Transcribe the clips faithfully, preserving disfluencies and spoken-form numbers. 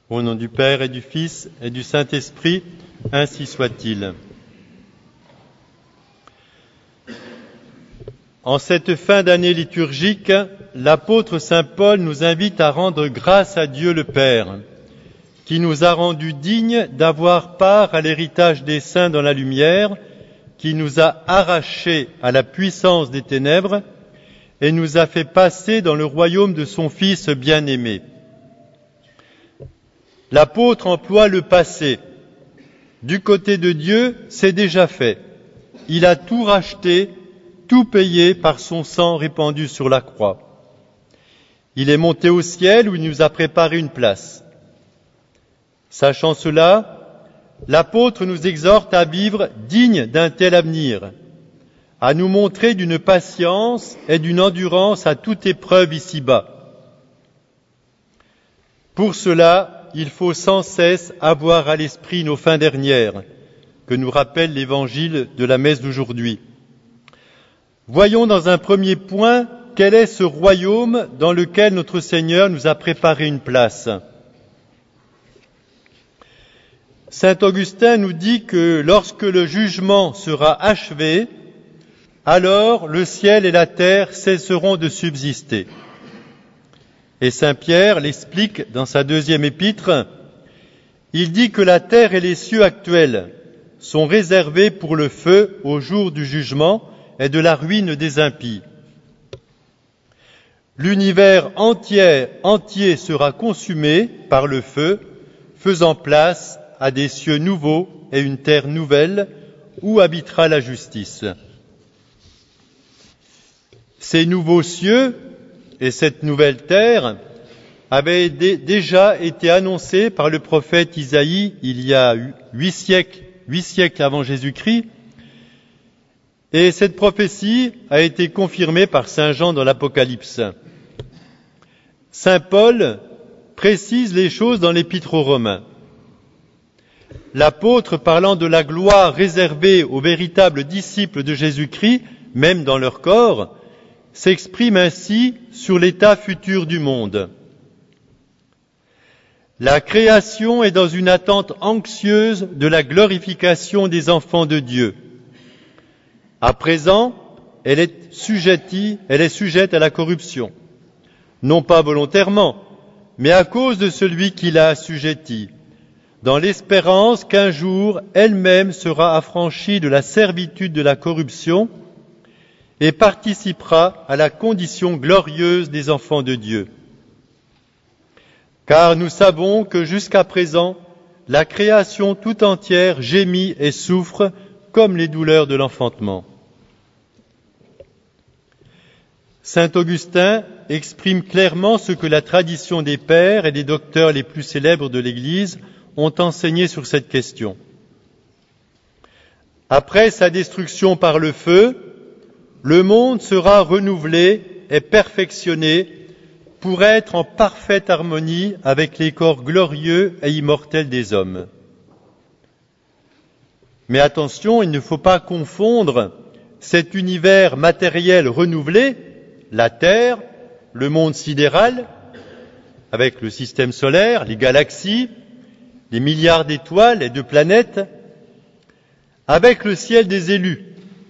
Au nom du Père et du Fils et du Saint-Esprit, ainsi soit-il. En cette fin d'année liturgique, l'apôtre saint Paul nous invite à rendre grâce à Dieu le Père, qui nous a rendus dignes d'avoir part à l'héritage des saints dans la lumière, qui nous a arrachés à la puissance des ténèbres et nous a fait passer dans le royaume de son Fils bien-aimé. L'apôtre emploie le passé. Du côté de Dieu, c'est déjà fait. Il a tout racheté, tout payé par son sang répandu sur la croix. Il est monté au ciel où il nous a préparé une place. Sachant cela, l'apôtre nous exhorte à vivre digne d'un tel avenir, à nous montrer d'une patience et d'une endurance à toute épreuve ici-bas. Pour cela, il faut sans cesse avoir à l'esprit nos fins dernières, que nous rappelle l'évangile de la messe d'aujourd'hui. Voyons dans un premier point quel est ce royaume dans lequel notre Seigneur nous a préparé une place. Saint Augustin nous dit que lorsque le jugement sera achevé, alors le ciel et la terre cesseront de subsister. Et saint Pierre l'explique dans sa deuxième épître. Il dit que la terre et les cieux actuels sont réservés pour le feu au jour du jugement et de la ruine des impies. L'univers entier, entier sera consumé par le feu, faisant place à des cieux nouveaux et une terre nouvelle où habitera la justice. Ces nouveaux cieux et cette nouvelle terre avaient déjà été annoncés par le prophète Isaïe il y a huit siècles, huit siècles avant Jésus-Christ, et cette prophétie a été confirmée par saint Jean dans l'Apocalypse. Saint Paul précise les choses dans l'Épître aux Romains. L'apôtre, parlant de la gloire réservée aux véritables disciples de Jésus-Christ, même dans leur corps, s'exprime ainsi sur l'état futur du monde. La création est dans une attente anxieuse de la glorification des enfants de Dieu. À présent, elle est sujettie, elle est sujette à la corruption, non pas volontairement, mais à cause de celui qui l'a assujettie, dans l'espérance qu'un jour elle-même sera affranchie de la servitude de la corruption et participera à la condition glorieuse des enfants de Dieu. Car nous savons que jusqu'à présent, la création tout entière gémit et souffre comme les douleurs de l'enfantement. Saint Augustin exprime clairement ce que la tradition des pères et des docteurs les plus célèbres de l'Église ont enseigné sur cette question. Après sa destruction par le feu, le monde sera renouvelé et perfectionné pour être en parfaite harmonie avec les corps glorieux et immortels des hommes. Mais attention, il ne faut pas confondre cet univers matériel renouvelé, la Terre, le monde sidéral, avec le système solaire, les galaxies, les milliards d'étoiles et de planètes, avec le ciel des élus.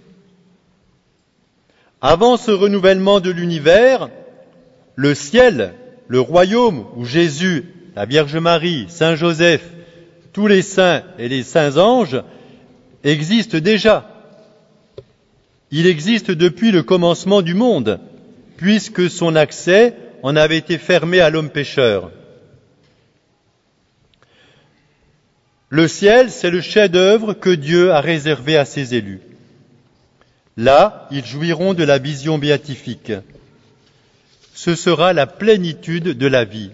Avant ce renouvellement de l'univers, le ciel, le royaume où Jésus, la Vierge Marie, Saint Joseph, tous les saints et les saints anges existent déjà. Il existe depuis le commencement du monde, puisque son accès en avait été fermé à l'homme pécheur. Le ciel, c'est le chef-d'œuvre que Dieu a réservé à ses élus. Là, ils jouiront de la vision béatifique. Ce sera la plénitude de la vie.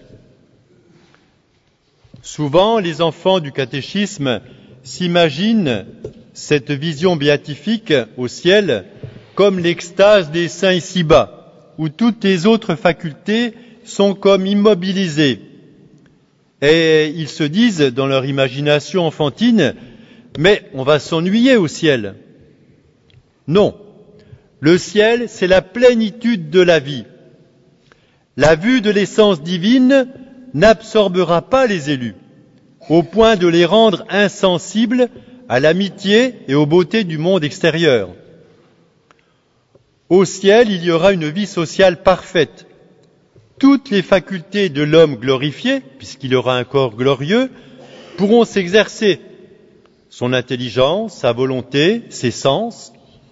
Souvent, les enfants du catéchisme s'imaginent cette vision béatifique au ciel comme l'extase des saints ici-bas, où toutes les autres facultés sont comme immobilisées. Et ils se disent, dans leur imagination enfantine, mais on va s'ennuyer au ciel. Non, le ciel, c'est la plénitude de la vie. La vue de l'essence divine n'absorbera pas les élus, au point de les rendre insensibles à l'amitié et aux beautés du monde extérieur. Au ciel, il y aura une vie sociale parfaite. Toutes les facultés de l'homme glorifié, puisqu'il aura un corps glorieux, pourront s'exercer. Son intelligence, sa volonté, ses sens.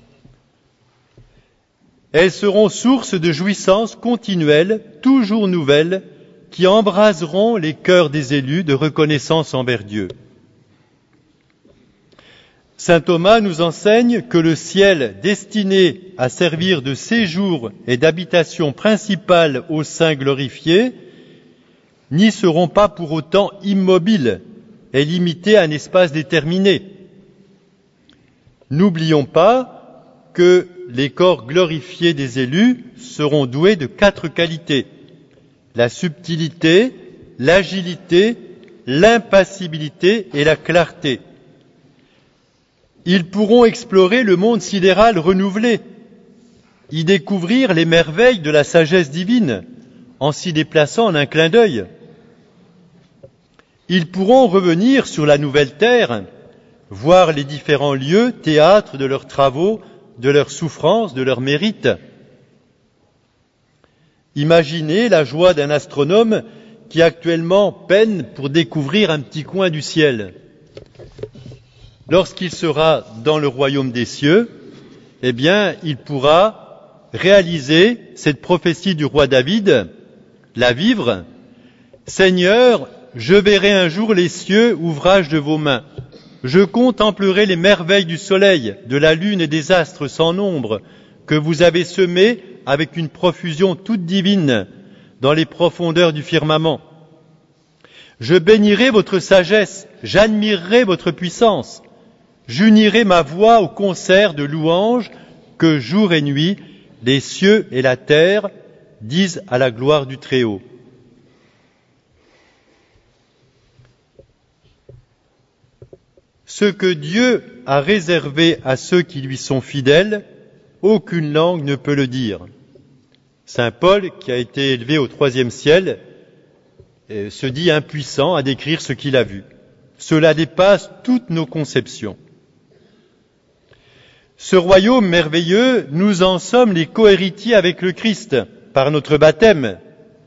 Elles seront source de jouissances continuelles, toujours nouvelles, qui embraseront les cœurs des élus de reconnaissance envers Dieu. Saint Thomas nous enseigne que le ciel destiné à servir de séjour et d'habitation principale aux saints glorifiés n'y seront pas pour autant immobiles et limités à un espace déterminé. N'oublions pas que les corps glorifiés des élus seront doués de quatre qualités: la subtilité, l'agilité, l'impassibilité et la clarté. Ils pourront explorer le monde sidéral renouvelé, y découvrir les merveilles de la sagesse divine, en s'y déplaçant en un clin d'œil. Ils pourront revenir sur la nouvelle terre, voir les différents lieux, théâtres de leurs travaux, de leurs souffrances, de leurs mérites. Imaginez la joie d'un astronome qui actuellement peine pour découvrir un petit coin du ciel. Lorsqu'il sera dans le royaume des cieux, eh bien, il pourra réaliser cette prophétie du roi David, la vivre. « Seigneur, je verrai un jour les cieux, ouvrage de vos mains. Je contemplerai les merveilles du soleil, de la lune et des astres sans nombre, que vous avez semés avec une profusion toute divine dans les profondeurs du firmament. Je bénirai votre sagesse, j'admirerai votre puissance. J'unirai ma voix au concert de louanges que jour et nuit les cieux et la terre disent à la gloire du Très-Haut. » Ce que Dieu a réservé à ceux qui lui sont fidèles, aucune langue ne peut le dire. Saint Paul, qui a été élevé au troisième ciel, se dit impuissant à décrire ce qu'il a vu. Cela dépasse toutes nos conceptions. Ce royaume merveilleux, nous en sommes les co-héritiers avec le Christ par notre baptême.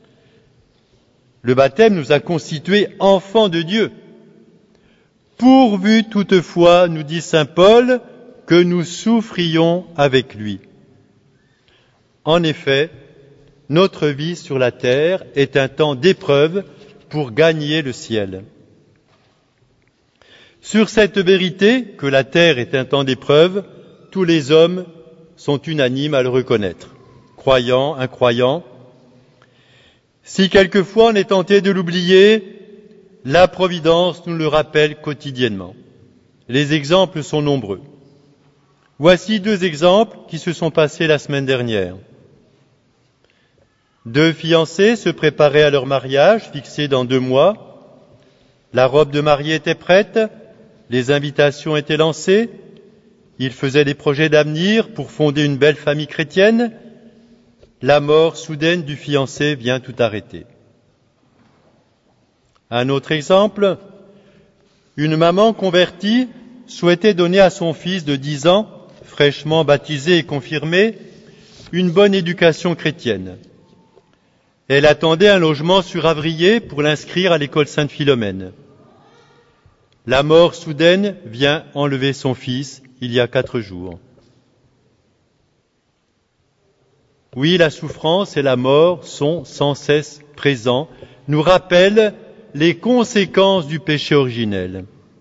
Le baptême nous a constitués enfants de Dieu. Pourvu toutefois, nous dit saint Paul, que nous souffrions avec lui. En effet, notre vie sur la terre est un temps d'épreuve pour gagner le ciel. Sur cette vérité, que la terre est un temps d'épreuve, tous les hommes sont unanimes à le reconnaître, croyants, incroyants. Si quelquefois on est tenté de l'oublier, la Providence nous le rappelle quotidiennement. Les exemples sont nombreux. Voici deux exemples qui se sont passés la semaine dernière. Deux fiancés se préparaient à leur mariage, fixé dans deux mois. La robe de mariée était prête, les invitations étaient lancées, ils faisaient des projets d'avenir pour fonder une belle famille chrétienne. La mort soudaine du fiancé vient tout arrêter. Un autre exemple, une maman convertie souhaitait donner à son fils de dix ans, fraîchement baptisé et confirmé, une bonne éducation chrétienne. Elle attendait un logement sur Avrier pour l'inscrire à l'école Sainte-Philomène. La mort soudaine vient enlever son fils il y a quatre jours. Oui, la souffrance et la mort sont sans cesse présents, nous rappellent les conséquences du péché originel.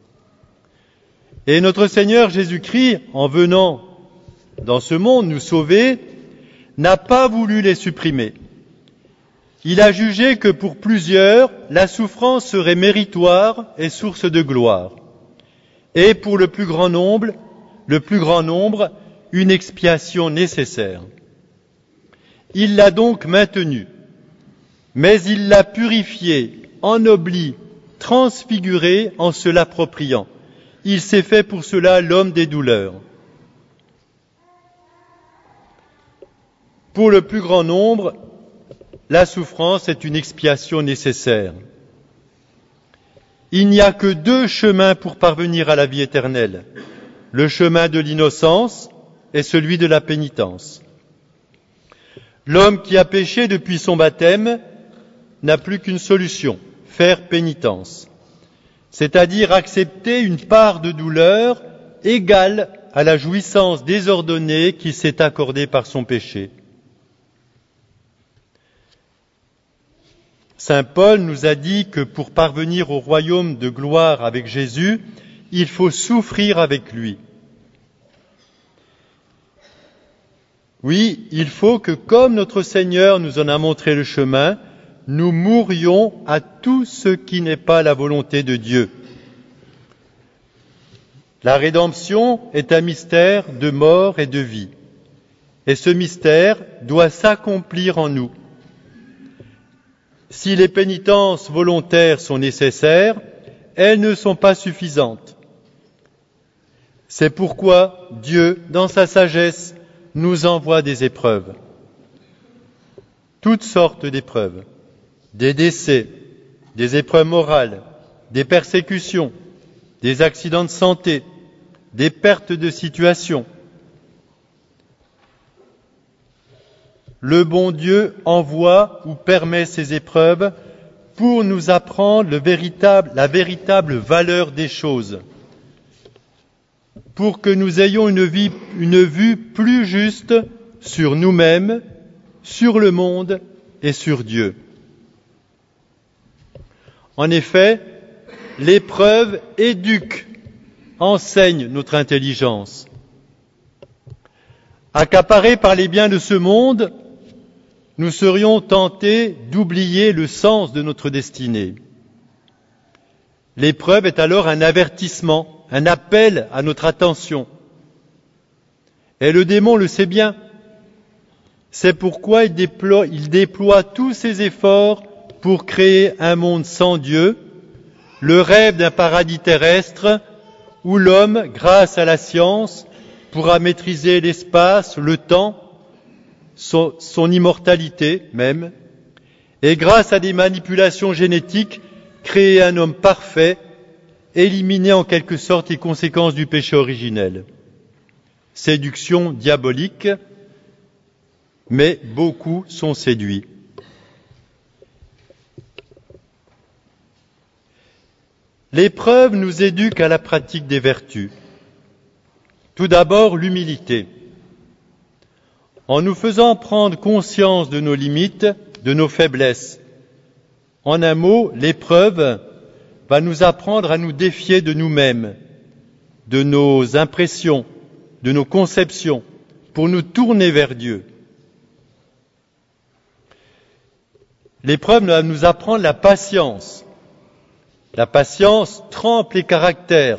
Et notre Seigneur Jésus-Christ, en venant dans ce monde nous sauver, n'a pas voulu les supprimer. Il a jugé que pour plusieurs, la souffrance serait méritoire et source de gloire. Et pour le plus grand nombre, le plus grand nombre, une expiation nécessaire. Il l'a donc maintenu, mais il l'a purifié, ennobli, transfiguré en se l'appropriant. Il s'est fait pour cela l'homme des douleurs. Pour le plus grand nombre, la souffrance est une expiation nécessaire. Il n'y a que deux chemins pour parvenir à la vie éternelle, le chemin de l'innocence et celui de la pénitence. L'homme qui a péché depuis son baptême n'a plus qu'une solution, faire pénitence, c'est-à-dire accepter une part de douleur égale à la jouissance désordonnée qui s'est accordée par son péché. Saint Paul nous a dit que pour parvenir au royaume de gloire avec Jésus, il faut souffrir avec lui. Oui, il faut que, comme notre Seigneur nous en a montré le chemin, nous mourions à tout ce qui n'est pas la volonté de Dieu. La rédemption est un mystère de mort et de vie, et ce mystère doit s'accomplir en nous. Si les pénitences volontaires sont nécessaires, elles ne sont pas suffisantes. C'est pourquoi Dieu, dans sa sagesse, nous envoie des épreuves. Toutes sortes d'épreuves. Des décès, des épreuves morales, des persécutions, des accidents de santé, des pertes de situation. Le bon Dieu envoie ou permet ces épreuves pour nous apprendre le véritable, la véritable valeur des choses, pour que nous ayons une, vie, une vue plus juste sur nous-mêmes, sur le monde et sur Dieu. En effet, l'épreuve éduque, enseigne notre intelligence. Accaparés par les biens de ce monde, nous serions tentés d'oublier le sens de notre destinée. L'épreuve est alors un avertissement, un appel à notre attention. Et le démon le sait bien. C'est pourquoi il déploie, il déploie tous ses efforts pour créer un monde sans Dieu, le rêve d'un paradis terrestre où l'homme, grâce à la science, pourra maîtriser l'espace, le temps, son, son immortalité même, et grâce à des manipulations génétiques, créer un homme parfait, éliminer en quelque sorte les conséquences du péché originel. Séduction diabolique, mais beaucoup sont séduits. L'épreuve nous éduque à la pratique des vertus. Tout d'abord, l'humilité. En nous faisant prendre conscience de nos limites, de nos faiblesses. En un mot, l'épreuve va nous apprendre à nous défier de nous-mêmes, de nos impressions, de nos conceptions, pour nous tourner vers Dieu. L'épreuve va nous apprendre la patience. La patience trempe les caractères.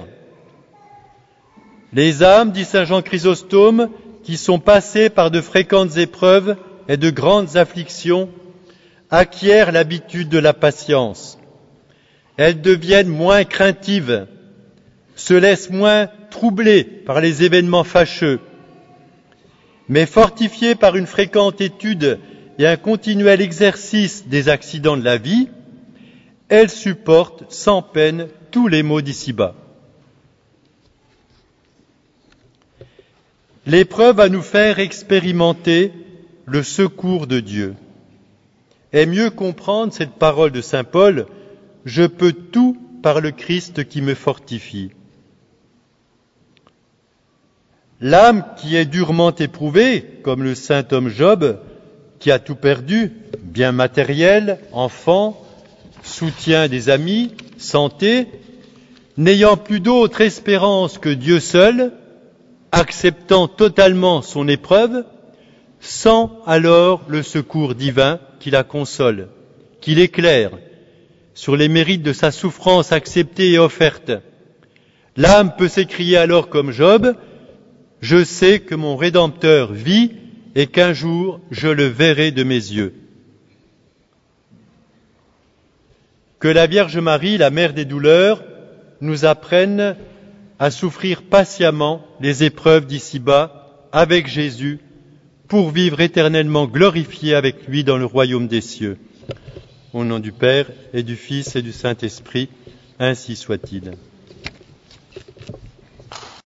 Les âmes, dit saint Jean Chrysostome, qui sont passées par de fréquentes épreuves et de grandes afflictions, acquièrent l'habitude de la patience. Elles deviennent moins craintives, se laissent moins troubler par les événements fâcheux. Mais fortifiées par une fréquente étude et un continuel exercice des accidents de la vie, elles supportent sans peine tous les maux d'ici-bas. L'épreuve va nous faire expérimenter le secours de Dieu et mieux comprendre cette parole de saint Paul, « Je peux tout par le Christ qui me fortifie ». L'âme qui est durement éprouvée, comme le saint homme Job, qui a tout perdu, biens matériels, enfants, soutien des amis, santé, n'ayant plus d'autre espérance que Dieu seul, acceptant totalement son épreuve, sent alors le secours divin qui la console, qui l'éclaire sur les mérites de sa souffrance acceptée et offerte. L'âme peut s'écrier alors comme Job, « Je sais que mon Rédempteur vit et qu'un jour je le verrai de mes yeux. » Que la Vierge Marie, la mère des douleurs, nous apprenne à souffrir patiemment les épreuves d'ici-bas avec Jésus pour vivre éternellement glorifiés avec lui dans le royaume des cieux. Au nom du Père et du Fils et du Saint-Esprit, ainsi soit-il.